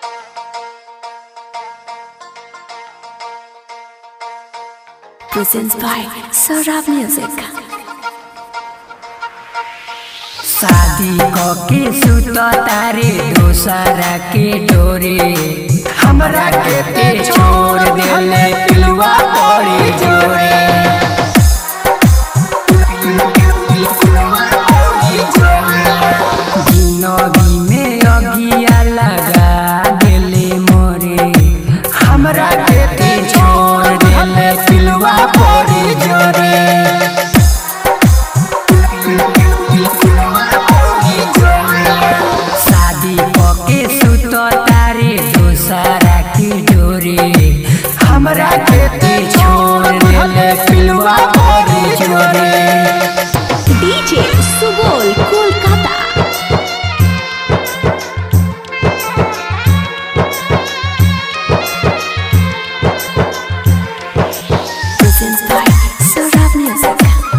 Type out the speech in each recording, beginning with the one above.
Presents by Saurabh Music. शादी के सुत तारे दोसरा के डोरे हमरा के ते छोड़ देले पिलवा पड़ी जोरे जिंदगी में अगिया लगा देले मोरे हमरा के ते छोड़ देले पिलवा पड़ी जोरे हमरा के ते छोड़ देले पिलवा पड़ी जोरे DJ Subol Kolkata. Presents by Saurabh Music.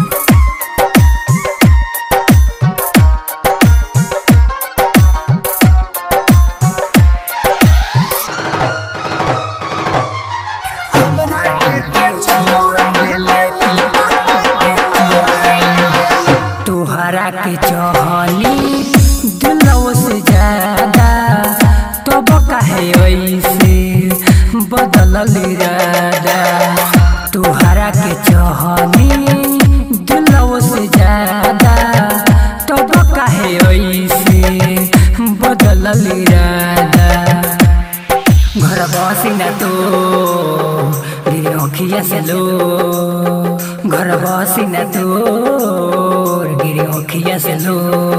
तोहरा के चाहनी दिलवा से ज्यादा तब काहे ऐसे बदलल इरादा तोहरा के चाहनी दिलवा से ज्यादा तब काहे ऐसे बदलल इरादा घर बसिना तो गिरे अखिया से लो घर बसिना तो गिरे अखिया से लो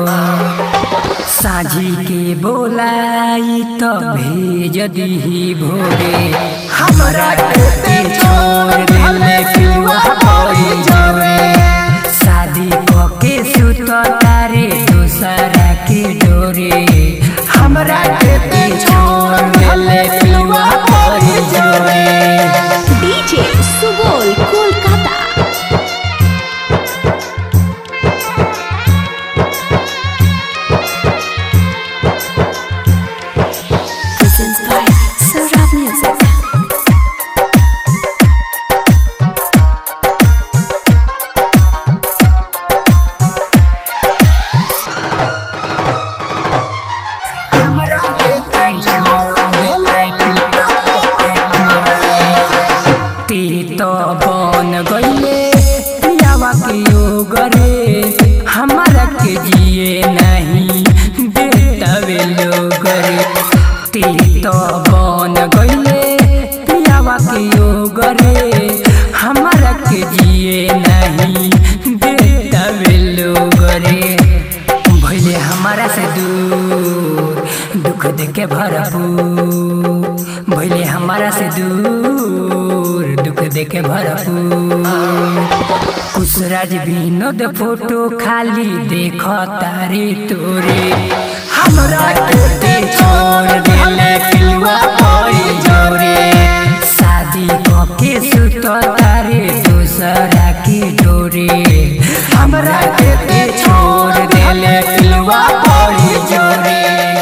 साझी के बोलाई तो भेज दीही भोरे हमरा के छोड़ देले पिलवा पड़ी जोरे शादी के सुत तारे दोसरा के डोरे हमरा के छोड़ देले पिलवा पड़ी जोरे DJ Subol Kolkata. Presents by Saurabh Music. तो बन गईले पियावा के योगरे हमारा के जिए नहीं देतावे लोगरे तो बन गईले पियावा के योगरे हमारा के जिए नहीं देतावे लोगरे भइले हमारा से दूर दुख देके भरपूर भइले हमारा से दूर दुख देके भरपूर कुशराज विनोद फोटो खाली देख तारे तोरे हमरा के छोड़ देले पिलवा पड़ी जोरे शादी के सुत तारे दोसरा के डोरे हमरा के छोड़ देले पिलवा पड़ी जोरे।